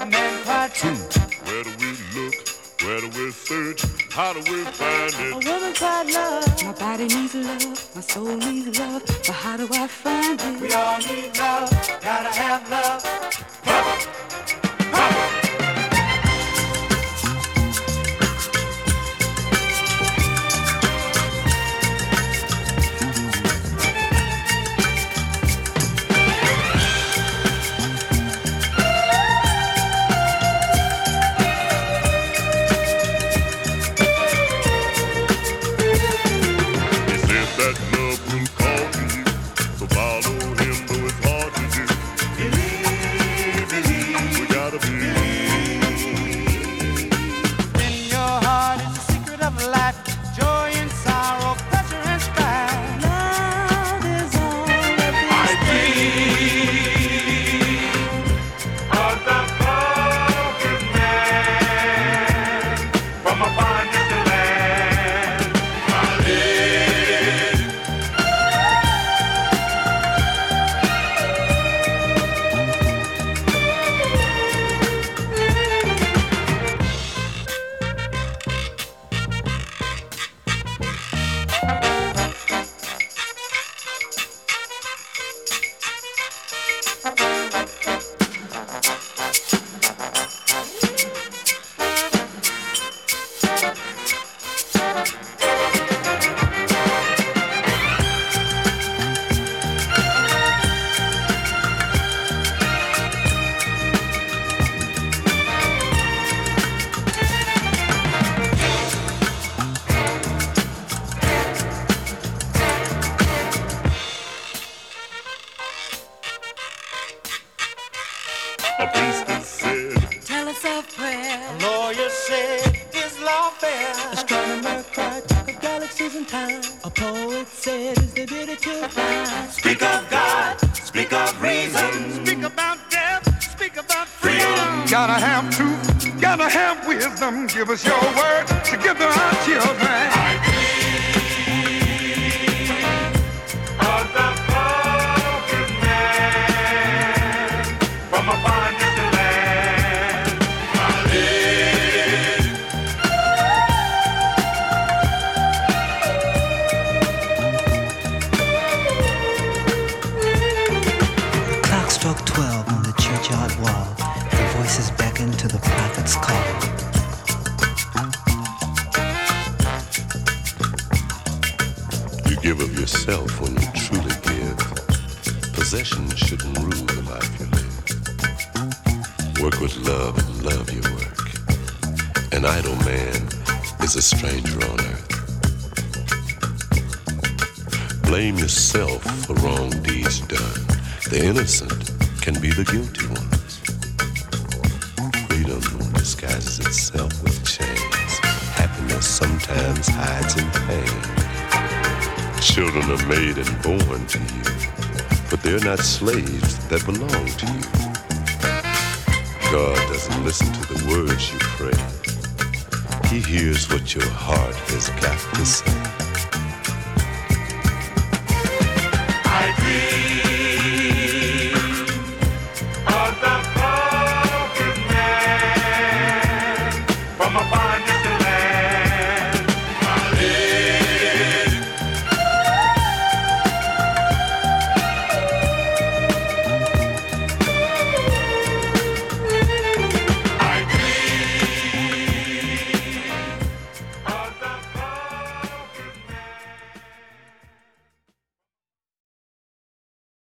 A man cried too. Where do we look? Where do we search? How do we find it? A woman cried love. My body needs love. My soul needs love. But how do I find it? We all need love. Gotta have love. A priestess said, tell us of prayer. A lawyer said, is law fair? Astronomer cried, talk of galaxies and time. A poet said, is the beauty to find? Speak of God, speak of reason. Speak about death, speak about freedom. Gotta have truth, gotta have wisdom. Give us your word to give to our children. Struck 12 on the churchyard wall. The voices beckon to the prophet's call. you give of yourself when you truly give. Possessions shouldn't rule the life you live. Work with love and love your work. An idle man is a stranger on earth. Blame yourself for wrong deeds done. The innocent can be the guilty ones. Freedom disguises itself with chains. Happiness sometimes hides in pain. Children are made and born to you, but they're not slaves that belong to you. God doesn't listen to the words you pray. He hears what your heart has got to say. I dream.